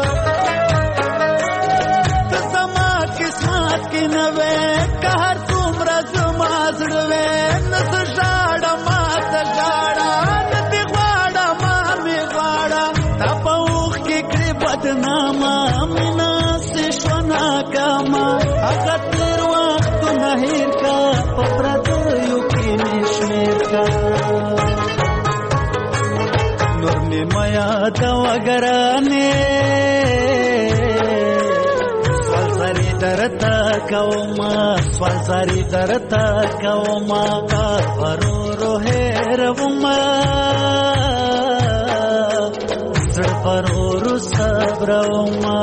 Speaker 13: ته سما قسمت کې نوې قهر څومره زما زړوې نس ژاړه ما ته ژاړه نتی غواړه ما مې غواړه تا په اوښ کې کړې بدنامه مینا کاما هغه تیر وخت نه هیر کا په پردیو کې نشمیر کا نور می میا دا وګرانه سوال زری درتا کوما سوال زری درتا کوما پرورو هروما زړه پرورو صبروما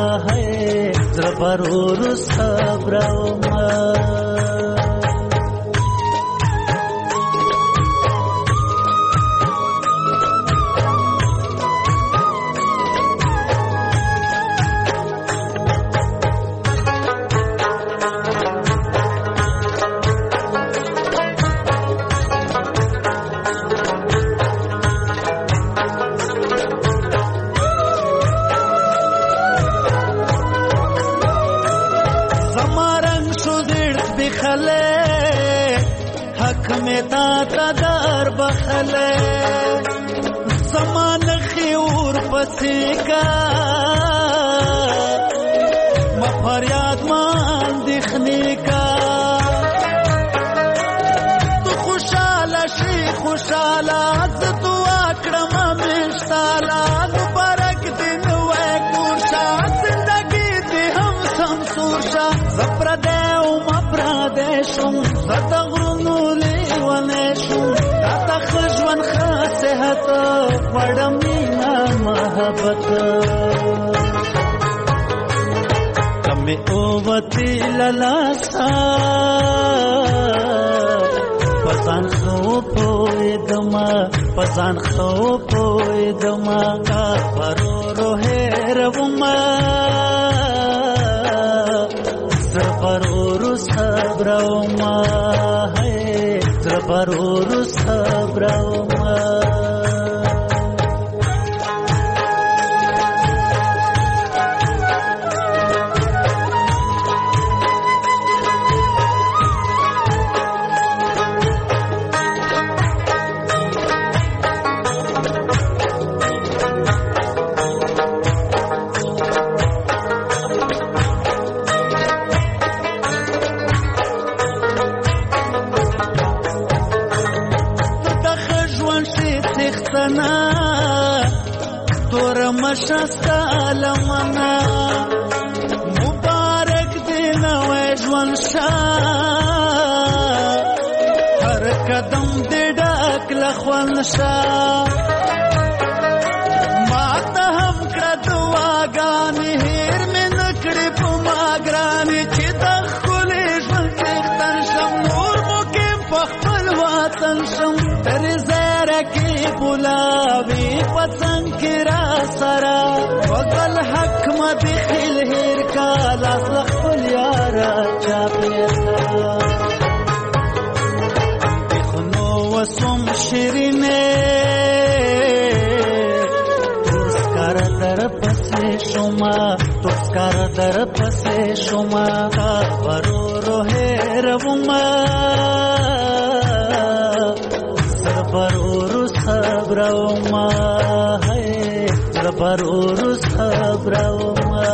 Speaker 13: پرور صبروما حق میں تا تدار بخلے زمان خیور پسی کا مفریاد مان دکھنے کا تو خوشالا شی خوشالا تو اکرم مشتالا مبارک دن وے کورشا زندگی دی ہم سمسورشا زپردیو مپردیشم زدغرنو لیوانیشم تاتا خجوان خاسحت وڑمینا محبت کمی اووتی للاسا پسان خو پوی دما پسان خو پوی دما پرو روحیر وما پرور صبروما ہے پرور صبروما مشستا لمنا مبارک دین وجوان شا هر قدم دی ډک لخوان شا ما ته هم کړه دعاګانې هیر مې نکړې په ما ګرانې چې د ښکلې ژوند څښتن شم نور مقیم په خپل وطن شم ترې زیره کې بولاوي پسنګ کې را سره وګل حق مدې خل هیر کا لاس خپل یارا چا پیسا خنو وسم شیرینه تسکار در پسې شوما تسکار در پسې شوما پرو روه روما سر پرو صبروما پرور صبروما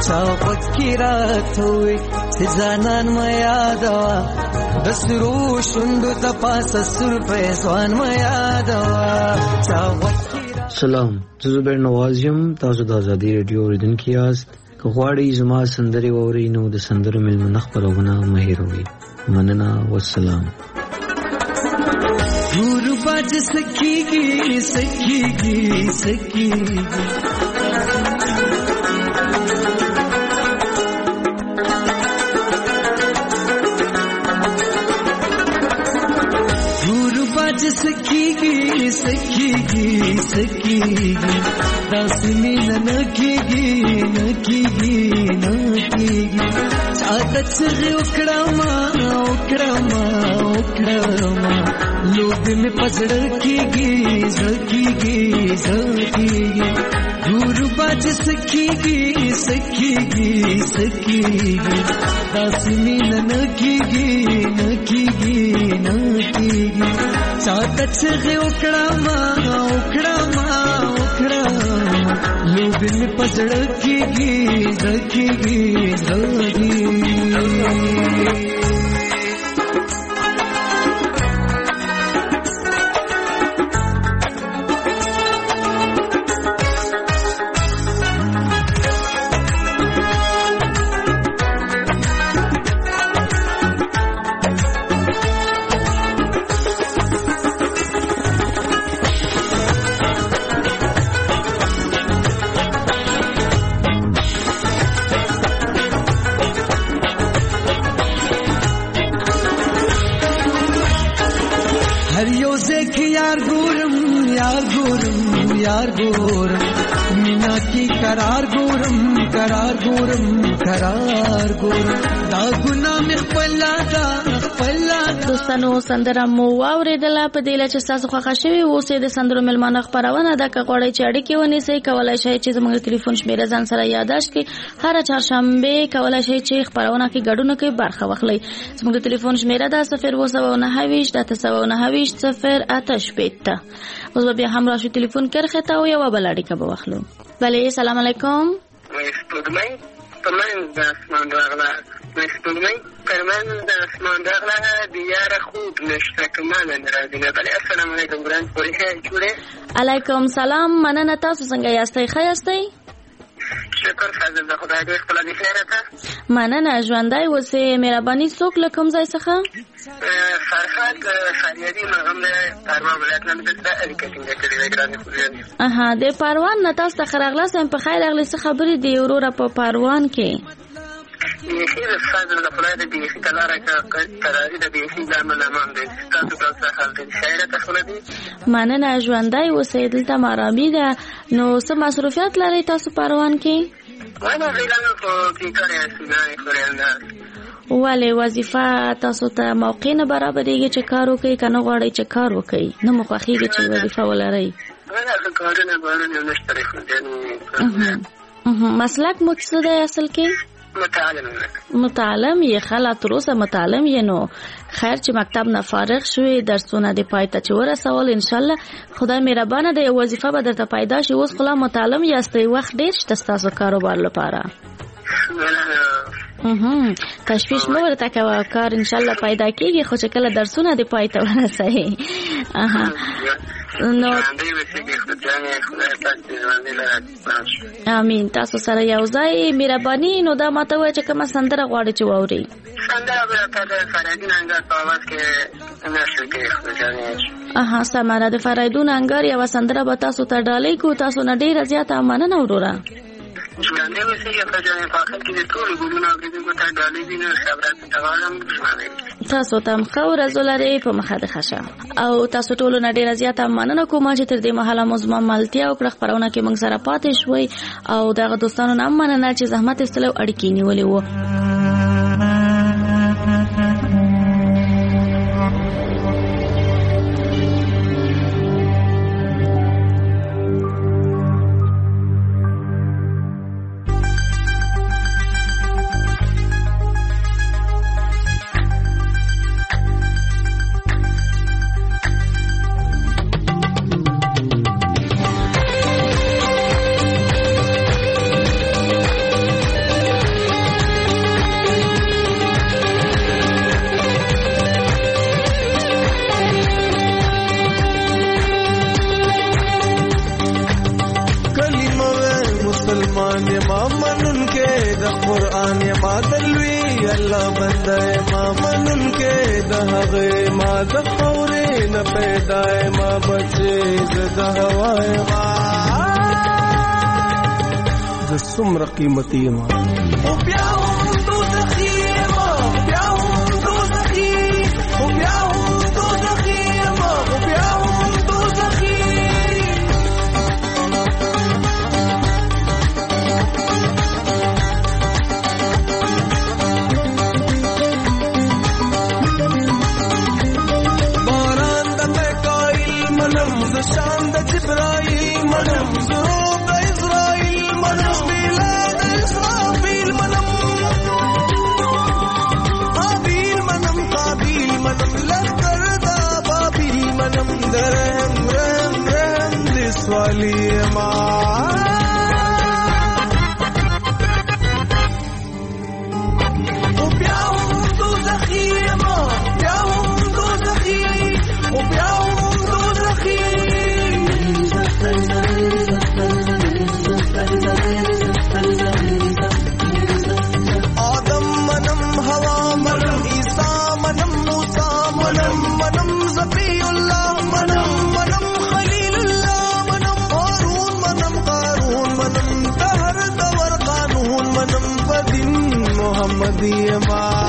Speaker 14: چاوکی راتوي سزانان ما یادوا د سرو شوندو د پاسه سر پېزوان ما یادوا چاوکی.
Speaker 15: سلام، زه زبیر نواز یم. تاسو د ازادي رادیو اوریدونکي یاست. که غواړئ زما سندرې واورئ نو د سندرو مېلمنه خپرونه مه هېروئ. مننه، والسلام.
Speaker 14: ګورو باج سکیږي سکیږي سکیږي ګورو باج سکیږي سکیږي سکیږي داس مين نکیږي نکیږي نکیږي چاته څغه وکړما وکړما وکړما लोग में पसड़ कीगी सकीगी सकीगी दूर बाज सकीगी सकीगी सकीगी दासनी न कीगी न कीगी न कीगी चाहत छे उकड़ा मा उकड़ा मा उकड़ा लोग में पसड़ कीगी सकीगी सकीगी. करार ګورم करार ګورم करार ګورم دا ګنا مې خپل دا خپل.
Speaker 10: دوستانو سندره مو واوریدله. په دې لچ تاسو خوښ شوي اوسې د سندرو ملمانه خبرونه د کغړې چاړي کې ونیسي. کولای شئ چې زموږ ټلیفون شمیره ځان سره یاداشت کړئ. هر چهارشنبه کولای شئ چې خبرونه کې ګډون کې برخه واخلئ. زموږ ټلیفون شمیره ده صفر اووه سوه نهه ویشت اته سوه نهه ویشت صفر اته شپېته. اوس به بیا هم راشو ټلیفون کرخه ته او یو بل اړیکه به واخلو. بله سلام علیکم.
Speaker 11: سپوږمۍ په منځ د اسمان راغله سپوږمۍ پر منځ د اسمان راغله د یاره خوب نشته که ماله نه راځي نه. بلې السلام علیکم ګران پورې ښه جوړې.
Speaker 10: علیکم سلام، مننه. تاسو څنګه یاستئ؟ ښه یاستئ؟
Speaker 11: شکر فضل د خدای دې خپله دې خیره ده.
Speaker 10: مننه. ژوندی اوسې. مهرباني څوک له کوم ځای څخه؟
Speaker 11: فرهاد فریادي مرغم د پروان ولایت نه دلته اړیکه ټینګه کړې ده ګرانې خوږیانې.
Speaker 10: اها د پروان نه تاسو ته ښه راغلاست. په خیر راغلې. څه خبرې دي وروره په پروان کې؟
Speaker 11: بیخي د فضل د خدای د بیخي ته لاره کراري د بیخي د امن امان دی. تاسو ته څه حال دی؟ خیره ته خوله دي.
Speaker 10: مننه. ژوندی اوسئ. دلته آرامي ده. نو څه مصروفیات لرئ تاسو پروان کې؟
Speaker 11: وانا غیلانو خو پیکار یاستو ګرانې خوریانده.
Speaker 10: ولې وظیفه تاسو ته موقع نه برابرېږي چې کار وکړئ که نه غواړئ چې کار وکړئ؟ نه مو خوښېږي چې وظیفه ولرئ؟
Speaker 11: نه کارونه بارونه نشته دی خوږیانې.
Speaker 10: مسلک مو څه دی اصل کې؟
Speaker 11: متعلم.
Speaker 10: متعلم یې. ښه لا تر اوسه متعلم یې. نو خیر چې مکتب نه فارغ شوې درسونه دې پای ته چې ورسول انشاءالله خدای مهربانه دی یو وظیفه به درته پیدا شي. اوس خو لا متعلم یاستئ. وخت ډېر شته ستاسو کاروبار لپاره. تشویش مه ورته کوه. کار انشاءالله پیدا کېږي خو چې کله درسونه دې پای ته ورسوي. نو امین. تاسو سره یو ځای مهرباني. نو دا ماته وایه چې کومه سندره غواړئ چې واورئ؟
Speaker 11: سندره به راته د فریدون انګار په اواز کې نشر کړي خوږیانې.
Speaker 10: اها سمه ده. د فریدون انګار یوه سندره به تاسو ته ډالۍ کړو. تاسو نه ډېره زیاته مننه وروره.
Speaker 11: ژوندی اوسئ خوږیانې. په آخر کې د ټولو ګلونو اورېدونکو ته ډالۍ دي. نو خبرات ته غواړم
Speaker 10: تاسو ته هم ښه ورځ ولرئ. په مخه د ښه شه. او تاسو ټولو نه ډېره زیاته مننه کوم چې تر دې مهاله مو زما ملتیا وکړه. خپرونه کې موږ سره پاتې شوئ او دغه دوستانو نه هم مننه چې زحمت ایستلی او اړیکې نیولې وو.
Speaker 16: ما منن کې د قران ما دلوي الله بنده ما منن کې د هغه ما د خورې نه پیدا ما بچې زده هوای ما د څومره قیمتي ما او بیا هم دوزخي ما بیا هم دوزخي او بیا هم دوزخي ما او بیا هم دوزخي شان د جبرائیل منم زروب د اسرائیل منم میلاد اسرافیل منم قابیل منم قابیل منم لذر دا بابیل منم درهم رهم رهم دسوالی ما وبياهم دوزخي ما بياهم دوزخي وبياهم دوزخي آدم منم هوا منم عیسا منم موسا منم منم زبی اللہ منم منم خلیل اللہ منم قارون منم قارون منم دهر دور قانون منم بدین محمدی ما